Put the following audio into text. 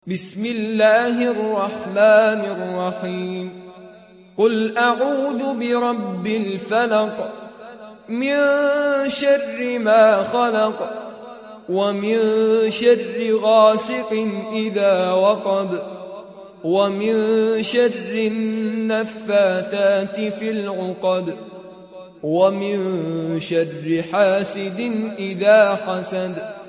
بسم الله الرحمن الرحيم قل أعوذ برب الفلق من شر ما خلق ومن شر غاسق إذا وقب ومن شر النفاثات في العقد ومن شر حاسد إذا حسد